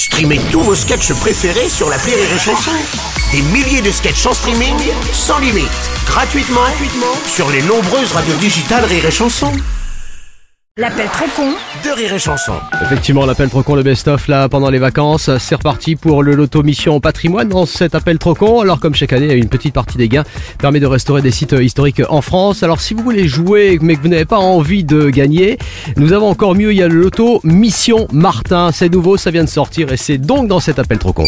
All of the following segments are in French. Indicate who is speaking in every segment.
Speaker 1: Streamez tous vos sketchs préférés sur l'appli Rire et Chanson. Des milliers de sketchs en streaming, sans limite, gratuitement sur les nombreuses radios digitales Rire et Chanson.
Speaker 2: L'appel trop con
Speaker 1: de Rire et Chanson.
Speaker 3: Effectivement, l'appel trop con, le best-of là pendant les vacances, c'est reparti pour le loto mission patrimoine dans cet appel trop con. Alors comme chaque année, une petite partie des gains permet de restaurer des sites historiques en France. Alors si vous voulez jouer mais que vous n'avez pas envie de gagner, nous avons encore mieux, il y a le loto mission Martin. C'est nouveau, ça vient de sortir et c'est donc dans cet appel trop con.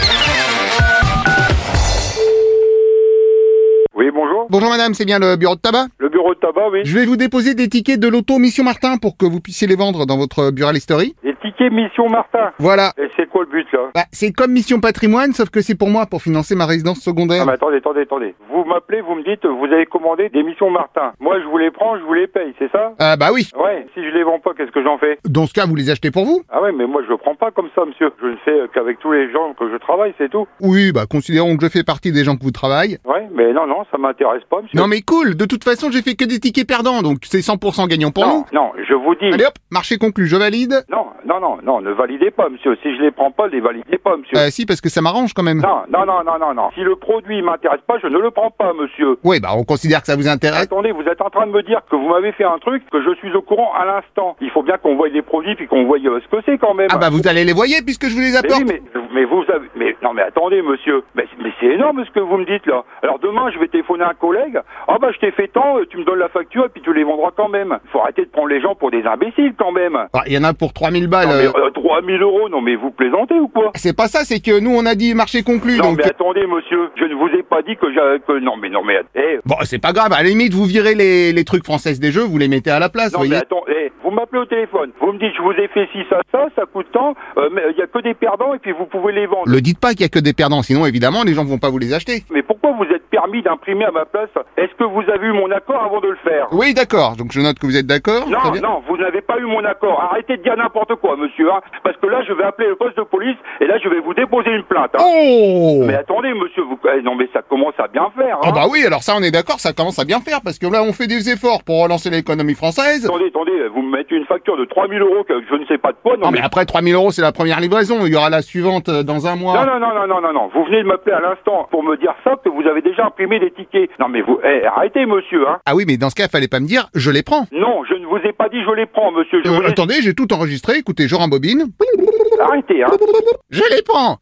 Speaker 4: Oui, bonjour.
Speaker 5: Bonjour madame, c'est bien le bureau de tabac?
Speaker 4: Le bureau de tabac, oui.
Speaker 5: Je vais vous déposer des tickets de loto Mission Martin pour que vous puissiez les vendre dans votre Buralisterie.
Speaker 4: Les tickets Mission Martin.
Speaker 5: Voilà.
Speaker 4: Et c'est quoi le but, là?
Speaker 5: C'est comme Mission Patrimoine, sauf que c'est pour moi, pour financer ma résidence secondaire.
Speaker 4: Ah, mais attendez. Vous m'appelez, vous me dites, vous avez commandé des Missions Martin. Moi, je vous les prends, je vous les paye, c'est ça?
Speaker 5: Bah oui.
Speaker 4: Ouais. Si je les vends pas, qu'est-ce que j'en fais?
Speaker 5: Dans ce cas, vous les achetez pour vous?
Speaker 4: Ah ouais, mais moi, je le prends pas comme ça, monsieur. Je ne fais qu'avec tous les gens que je travaille, c'est tout.
Speaker 5: Oui, considérons que je fais partie des gens que vous travaillez.
Speaker 4: Ouais, mais non, ça m'intéresse pas, monsieur.
Speaker 5: Non mais cool, de toute façon, j'ai fait que des tickets perdants, donc c'est 100% gagnant pour nous.
Speaker 4: Non, je vous dis...
Speaker 5: Allez hop, marché conclu, je valide.
Speaker 4: Non, ne validez pas, monsieur. Si je les prends pas, les validez pas, monsieur.
Speaker 5: Si, parce que ça m'arrange quand même.
Speaker 4: Non. Si le produit m'intéresse pas, je ne le prends pas, monsieur.
Speaker 5: Oui, on considère que ça vous intéresse.
Speaker 4: Attendez, vous êtes en train de me dire que vous m'avez fait un truc que je suis au courant à l'instant. Il faut bien qu'on voie les produits puis qu'on voie ce que c'est quand même.
Speaker 5: Vous allez les voyer puisque je vous les apporte.
Speaker 4: Mais vous avez... Mais attendez, monsieur. Mais c'est énorme ce que vous me dites là. Alors demain, je vais téléphoner à un collègue. Je t'ai fait tant, tu me donnes la facture et puis tu les vendras quand même. Faut arrêter de prendre les gens pour des imbéciles quand même.
Speaker 5: Il y en a pour 3000 balles.
Speaker 4: Non, mais 3000 €, non mais vous plaisantez ou quoi?
Speaker 5: C'est pas ça, c'est que nous on a dit marché conclu.
Speaker 4: Non
Speaker 5: donc...
Speaker 4: mais attendez, monsieur, je ne vous ai pas dit que Non mais...
Speaker 5: c'est pas grave, à la limite vous virez les trucs françaises des jeux, vous les mettez à la place,
Speaker 4: non,
Speaker 5: voyez.
Speaker 4: Mais attends, vous m'appelez au téléphone, vous me dites je vous ai fait ci, ça coûte tant, mais il y a que des perdants et puis vous pouvez les vendre.
Speaker 5: Le dites pas qu'il y a que des perdants, sinon évidemment les gens vont pas vous les acheter.
Speaker 4: Mais pourquoi vous êtes permis d'imprimer à ma place? Est-ce que vous avez eu mon accord avant de le faire?
Speaker 5: Oui, d'accord, donc je note que vous êtes d'accord.
Speaker 4: Non, vous n'avez pas eu mon accord. Arrêtez de dire n'importe quoi, monsieur, parce que là je vais appeler le poste de police et là je vais vous déposer une plainte.
Speaker 5: Oh!
Speaker 4: Mais attendez, monsieur, non mais ça commence à bien faire.
Speaker 5: Oui, alors ça on est d'accord, ça commence à bien faire, parce que là on fait des efforts pour relancer l'économie française.
Speaker 4: Attendez, vous me mettez une facture de 3000 € que je ne sais pas de quoi.
Speaker 5: Non mais après 3000 € c'est la première livraison, il y aura la suivante dans un mois.
Speaker 4: Non, vous venez de m'appeler à l'instant pour me dire ça, que vous avez déjà imprimé des tickets. Non mais vous, arrêtez monsieur,
Speaker 5: Ah oui, mais dans ce cas, fallait pas me dire, je les prends.
Speaker 4: Non, je ne vous ai pas dit je les prends, monsieur.
Speaker 5: Attendez, j'ai tout enregistré, écoutez, je rembobine.
Speaker 4: Arrêtez,
Speaker 5: Je les prends.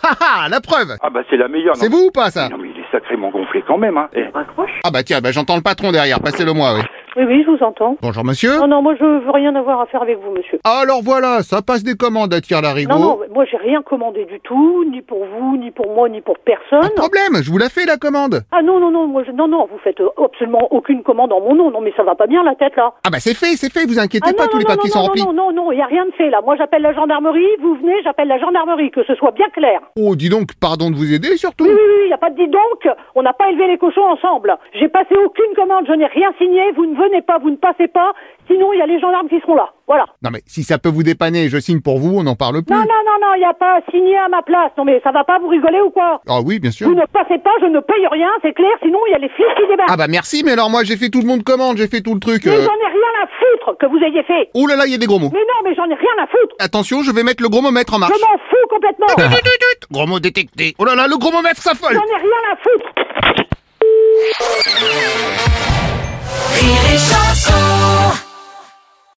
Speaker 5: La preuve.
Speaker 4: C'est la meilleure.
Speaker 5: C'est vous ou pas, ça?
Speaker 4: Non mais il est sacrément gonflé quand même,
Speaker 2: Raccroche.
Speaker 5: Tiens, j'entends le patron derrière, passez-le moi, oui.
Speaker 2: Oui, je vous entends.
Speaker 5: Bonjour monsieur.
Speaker 2: Non, moi je veux rien avoir à faire avec vous, monsieur.
Speaker 5: Alors voilà, ça passe des commandes à Tire-Larigot.
Speaker 2: Non, moi j'ai rien commandé du tout, ni pour vous, ni pour moi, ni pour personne.
Speaker 5: Pas de problème, je vous la fais la commande.
Speaker 2: Non, vous faites absolument aucune commande en mon nom. Non, mais ça va pas bien la tête là.
Speaker 5: C'est fait, vous inquiétez pas, tous les papiers sont remplis.
Speaker 2: Non, il y a rien de fait là. Moi j'appelle la gendarmerie, vous venez, j'appelle la gendarmerie, que ce soit bien clair.
Speaker 5: Oh, dis donc, pardon de vous aider surtout.
Speaker 2: Oui, y a pas de dis donc, on n'a pas élevé les cochons ensemble. J'ai passé aucune commande, je n'ai rien signé, vous ne venez pas, vous ne passez pas, sinon il y a les gendarmes qui seront là. Voilà.
Speaker 5: Non mais si ça peut vous dépanner, je signe pour vous, on n'en parle plus.
Speaker 2: Non, il n'y a pas signé à ma place. Non mais ça va pas, vous rigoler ou quoi?
Speaker 5: Ah oui, bien sûr.
Speaker 2: Vous ne passez pas, je ne paye rien, c'est clair, sinon il y a les flics qui débarquent.
Speaker 5: Merci, mais alors moi j'ai fait tout le monde commande, j'ai fait tout le truc.
Speaker 2: Mais j'en ai rien à foutre que vous ayez fait.
Speaker 5: Oh là là, il y a des gros mots.
Speaker 2: Mais non, mais j'en ai rien à foutre.
Speaker 5: Attention, je vais mettre le gros momètre en marche.
Speaker 2: Je m'en fous complètement.
Speaker 5: Gros mot détecté. Oh là là, le gros momètre s'affole.
Speaker 2: J'en ai rien à foutre.
Speaker 6: Rire et Chanson.